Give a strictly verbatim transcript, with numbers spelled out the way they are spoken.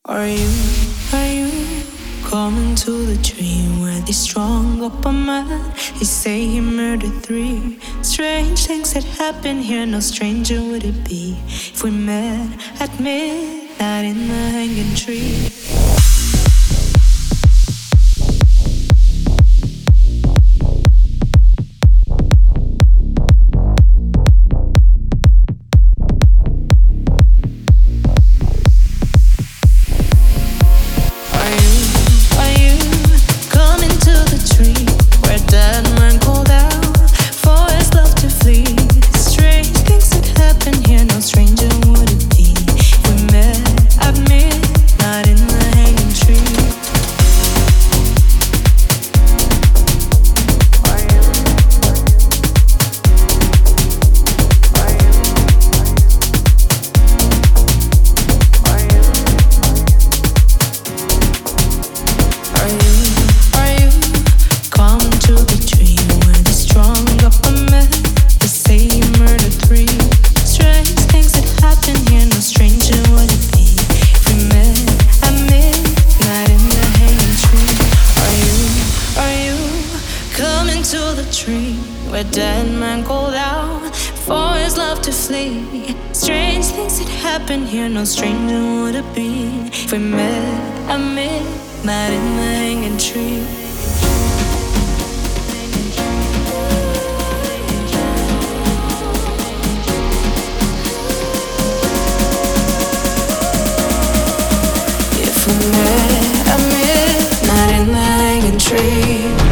Are you, are you coming to the dream where they strung up a man? They say he murdered three. Strange things that happen here, no stranger would it be if we met at midnight in the hanging tree. Where dead man called out for his love to flee. Strange things that happen here, no stranger would it be if we met at midnight in the hanging tree. If we met at midnight in the hanging tree.